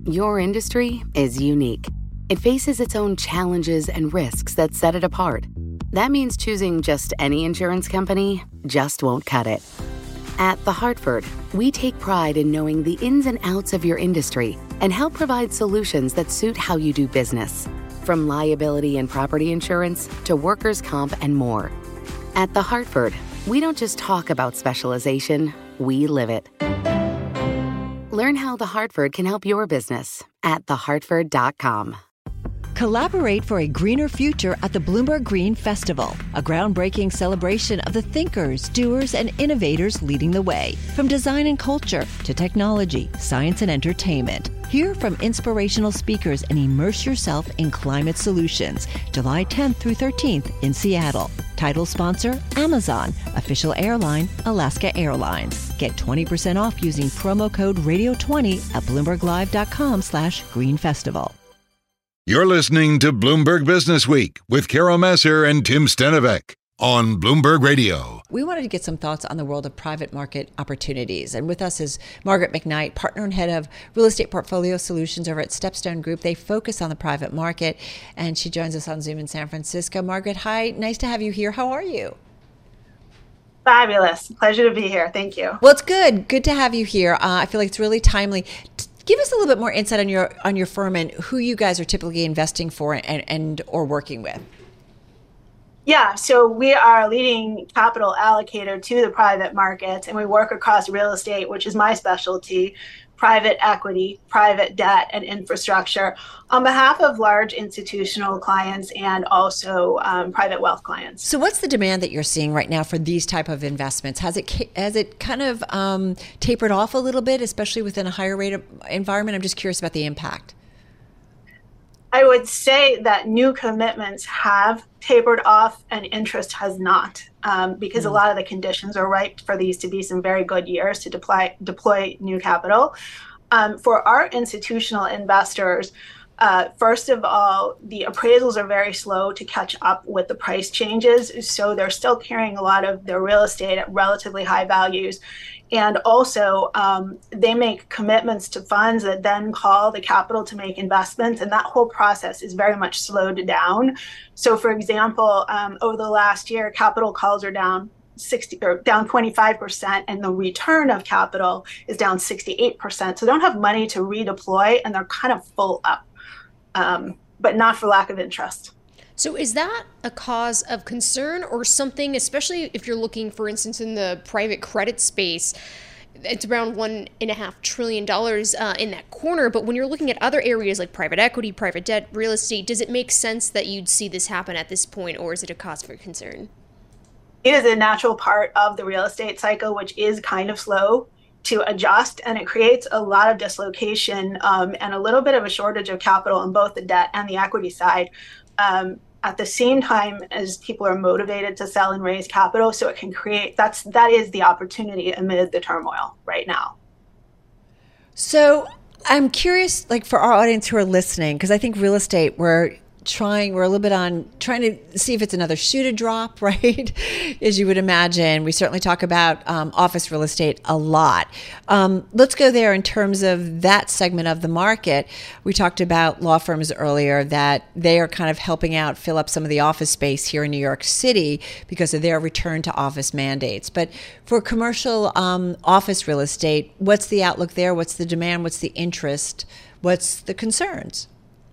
Your industry is unique. It faces its own challenges and risks that set it apart. That means choosing just any insurance company just won't cut it. At The Hartford, we take pride in knowing the ins and outs of your industry and help provide solutions that suit how you do business. From liability and property insurance to workers' comp and more. At The Hartford, we don't just talk about specialization, we live it. Learn how The Hartford can help your business at thehartford.com. Collaborate for a greener future at the Bloomberg Green Festival, a groundbreaking celebration of the thinkers, doers, and innovators leading the way. From design and culture to technology, science, and entertainment. Hear from inspirational speakers and immerse yourself in climate solutions. July 10th through 13th in Seattle. Title sponsor, Amazon. Official airline, Alaska Airlines. Get 20% off using promo code radio20 at bloomberglive.com/greenfestival. You're listening to Bloomberg Business Week with Carol Messer and Tim Stenovec on Bloomberg Radio. We wanted to get some thoughts on the world of private market opportunities. And with us is Margaret McKnight, partner and head of real estate portfolio solutions over at Stepstone Group. They focus on the private market, and she joins us on Zoom in San Francisco. Margaret, hi. Nice to have you here. How are you? Fabulous. Pleasure to be here. Thank you. Well, it's good. Good to have you here. I feel like it's really timely. Give us a little bit more insight on your firm and who you guys are typically investing for and or working with. Yeah, so we are a leading capital allocator to the private markets, and we work across real estate, which is my specialty, private equity, private debt, and infrastructure on behalf of large institutional clients and also private wealth clients. So what's the demand that you're seeing right now for these type of investments? Has it kind of tapered off a little bit, especially within a higher rate of environment? I'm just curious about the impact. I would say that new commitments have tapered off and interest has not, because a lot of the conditions are right for these to be some very good years to deploy new capital. For our institutional investors, first of all, the appraisals are very slow to catch up with the price changes. So they're still carrying a lot of their real estate at relatively high values. And also, they make commitments to funds that then call the capital to make investments. And that whole process is very much slowed down. So, for example, over the last year, capital calls are down 25%, and the return of capital is down 68%. So they don't have money to redeploy, and they're kind of full up, but not for lack of interest. So is that a cause of concern or something, especially if you're looking, for instance, in the private credit space? It's around $1.5 trillion in that corner. But when you're looking at other areas like private equity, private debt, real estate, does it make sense that you'd see this happen at this point, or is it a cause for concern? It is a natural part of the real estate cycle, which is kind of slow to adjust, and it creates a lot of dislocation and a little bit of a shortage of capital on both the debt and the equity side. At the same time as people are motivated to sell and raise capital, so it can create, that is the opportunity amid the turmoil right now. So I'm curious, like for our audience who are listening, because I think real estate, we're a little bit on trying to see if it's another shoe to drop, right? As you would imagine. We certainly talk about office real estate a lot. Let's go there in terms of that segment of the market. We talked about law firms earlier, that they are kind of helping out fill up some of the office space here in New York City because of their return to office mandates. But for commercial office real estate, what's the outlook there? What's the demand? What's the interest? What's the concerns?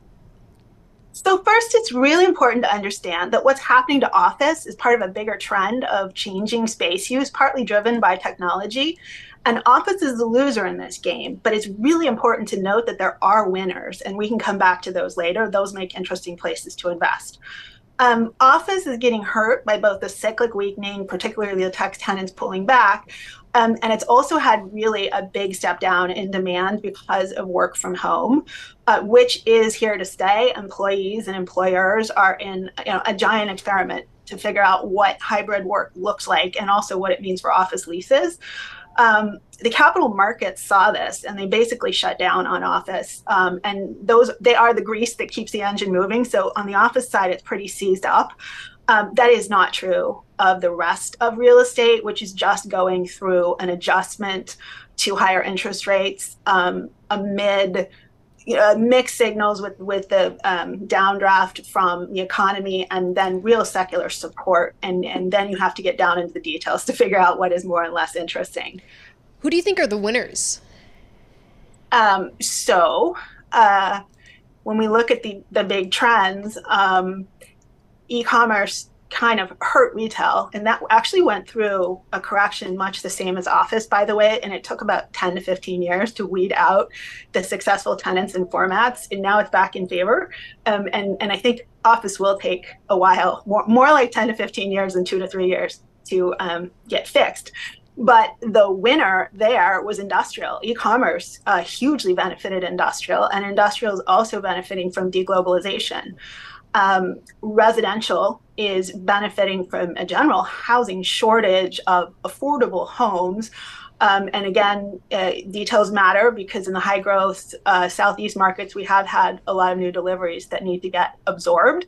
So first, it's really important to understand that what's happening to office is part of a bigger trend of changing space use, partly driven by technology. And office is the loser in this game, but it's really important to note that there are winners, and we can come back to those later. Those make interesting places to invest. Office is getting hurt by both the cyclic weakening, particularly the tech tenants pulling back, and it's also had really a big step down in demand because of work from home, which is here to stay. Employees and employers are in a giant experiment to figure out what hybrid work looks like and also what it means for office leases. The capital markets saw this, and they basically shut down on office. And they are the grease that keeps the engine moving. So on the office side, it's pretty seized up. That is not true of the rest of real estate, which is just going through an adjustment to higher interest rates amid mixed signals with the downdraft from the economy, and then real secular support. And then you have to get down into the details to figure out what is more and less interesting. Who do you think are the winners? When we look at the big trends, e-commerce kind of hurt retail, and that actually went through a correction much the same as office, by the way, and it took about 10 to 15 years to weed out the successful tenants and formats, and now it's back in favor. And I think office will take a while, more like 10 to 15 years than 2 to 3 years to get fixed. But the winner there was industrial. E-commerce hugely benefited industrial, and industrial is also benefiting from deglobalization. Residential is benefiting from a general housing shortage of affordable homes. And again, details matter, because in the high growth Southeast markets, we have had a lot of new deliveries that need to get absorbed.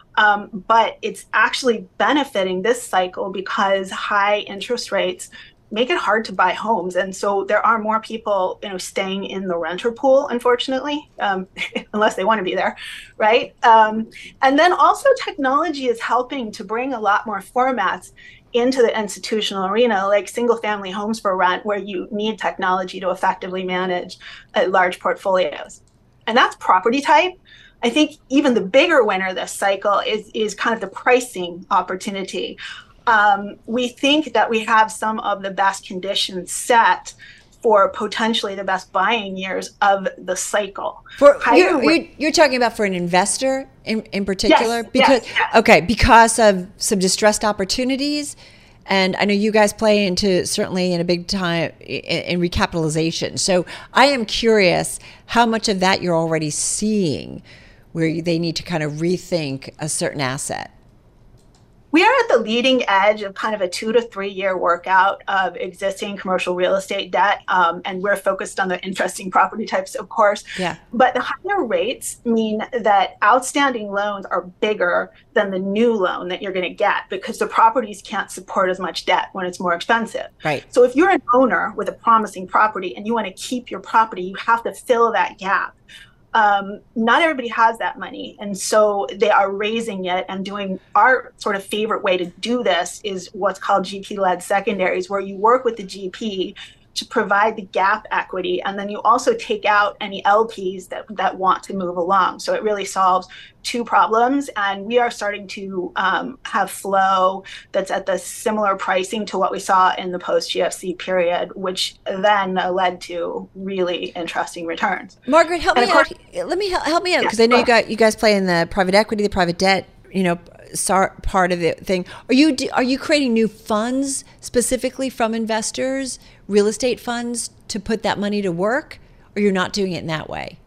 But it's actually benefiting this cycle because high interest rates make it hard to buy homes. And so there are more people, staying in the renter pool, unfortunately, unless they want to be there, right? And then also technology is helping to bring a lot more formats into the institutional arena, like single family homes for rent, where you need technology to effectively manage large portfolios. And that's property type. I think even the bigger winner this cycle is kind of the pricing opportunity. We think that we have some of the best conditions set for potentially the best buying years of the cycle. You're talking about for an investor in particular? Yes, because of some distressed opportunities. And I know you guys play into certainly in a big time in recapitalization. So I am curious how much of that you're already seeing where they need to kind of rethink a certain asset. We are at the leading edge of kind of a 2 to 3 year workout of existing commercial real estate debt. And we're focused on the interesting property types, of course. Yeah. But the higher rates mean that outstanding loans are bigger than the new loan that you're going to get, because the properties can't support as much debt when it's more expensive. Right. So if you're an owner with a promising property and you want to keep your property, you have to fill that gap. Not everybody has that money, and so they are raising it and doing. Our sort of favorite way to do this is what's called GP-led secondaries, where you work with the GP to provide the gap equity, and then you also take out any LPs that want to move along. So it really solves two problems, and we are starting to have flow that's at the similar pricing to what we saw in the post-GFC period, which then led to really interesting returns. Margaret, help me out. Help me out, because I know you guys play in the private equity, the private debt, part of the thing. Are you creating new funds specifically from investors, real estate funds, to put that money to work, or you're not doing it in that way?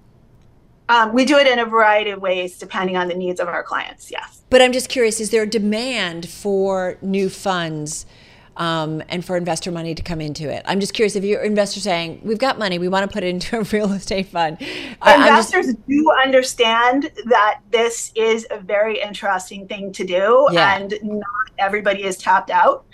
We do it in a variety of ways depending on the needs of our clients, yes. But I'm just curious, is there a demand for new funds and for investor money to come into it? I'm just curious if your investors saying, we've got money, we want to put it into a real estate fund. Investors do understand that this is a very interesting thing to do, and not everybody is tapped out.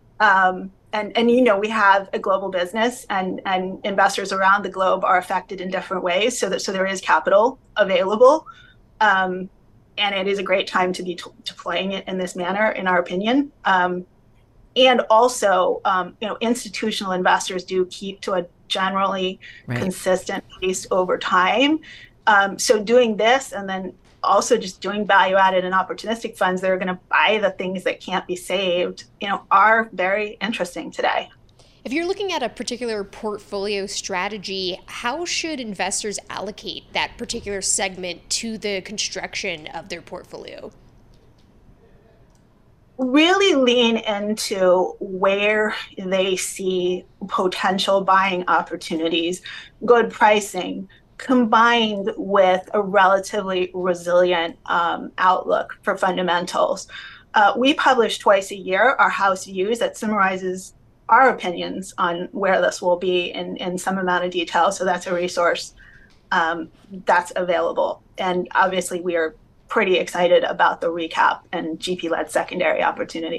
And we have a global business, and investors around the globe are affected in different ways. So there is capital available, and it is a great time to be deploying it in this manner, in our opinion. And also, institutional investors do keep to a generally consistent pace over time. So doing this, and then also just doing value-added and opportunistic funds that are going to buy the things that can't be saved, are very interesting today. If you're looking at a particular portfolio strategy, how should investors allocate that particular segment to the construction of their portfolio? Really lean into where they see potential buying opportunities, good pricing, combined with a relatively resilient outlook for fundamentals. We publish twice a year our house views that summarizes our opinions on where this will be in some amount of detail. So that's a resource that's available. And obviously we are pretty excited about the recap and GP-led secondary opportunity.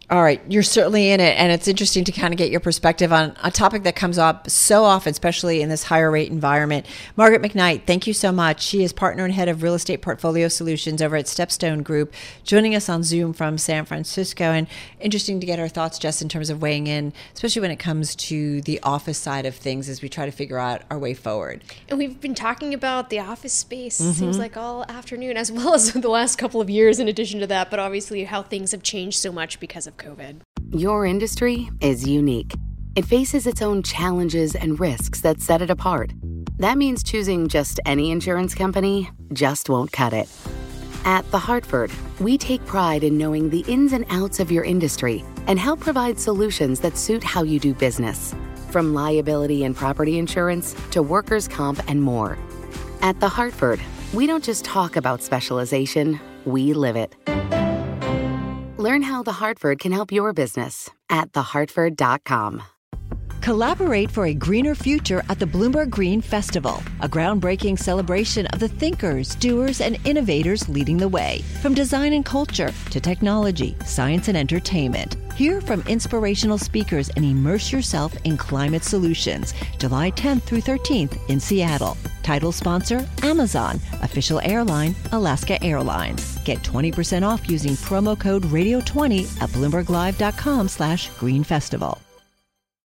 All right, you're certainly in it, and it's interesting to kind of get your perspective on a topic that comes up so often, especially in this higher rate environment. Margaret McKnight, thank you so much. She is partner and head of real estate portfolio solutions over at Stepstone Group, joining us on Zoom from San Francisco. And interesting to get her thoughts, Jess, in terms of weighing in, especially when it comes to the office side of things as we try to figure out our way forward. And we've been talking about the office space, it seems like all afternoon, as well as the last couple of years in addition to that, but obviously how things have changed so much because of COVID. Your industry is unique. It faces its own challenges and risks that set it apart. That means choosing just any insurance company just won't cut it. At The Hartford, we take pride in knowing the ins and outs of your industry and help provide solutions that suit how you do business, from liability and property insurance to workers' comp and more. At The Hartford, we don't just talk about specialization, we live it. Learn how The Hartford can help your business at thehartford.com. Collaborate for a greener future at the Bloomberg Green Festival, a groundbreaking celebration of the thinkers, doers, and innovators leading the way. From design and culture to technology, science, and entertainment. Hear from inspirational speakers and immerse yourself in climate solutions. July 10th through 13th in Seattle. Title sponsor, Amazon. Official airline, Alaska Airlines. Get 20% off using promo code radio20 at BloombergLive.com/Green Festival.